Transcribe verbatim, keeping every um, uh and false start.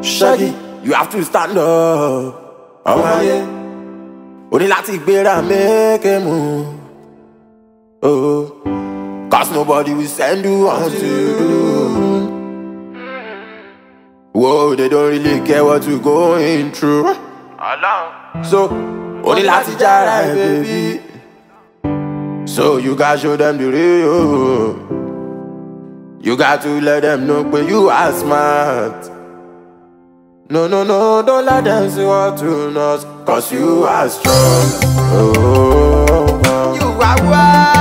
Shaggy, you have to stand up. Oh my yeah. Only láti gbéra make a move. Oh, cause nobody will send you until you do. Whoa, they don't really care what you're going through. So, only láti jara, baby. So you gotta show them the real. You got to let them know when you are smart. No, no, no, don't let them see what you know, cause you are strong. Oh, oh, oh. You are wild.